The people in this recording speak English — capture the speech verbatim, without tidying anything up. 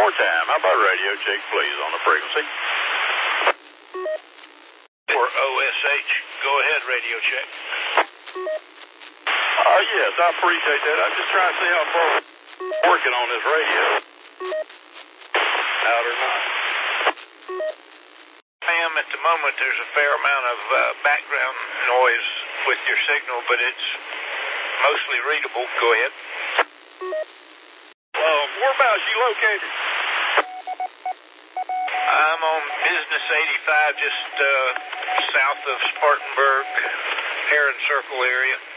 more time. How about radio check, please, on the frequency? For O S H, go ahead, radio check. Uh, yes, I appreciate that. I'm just trying to see how far we're working on this radio. Out or not. Ma'am, at the moment there's a fair amount of uh, background noise with your signal, but it's mostly readable. Go ahead. Uh, whereabouts you located? I'm on Business eighty-five, just uh, south of Spartanburg, Heron Circle area.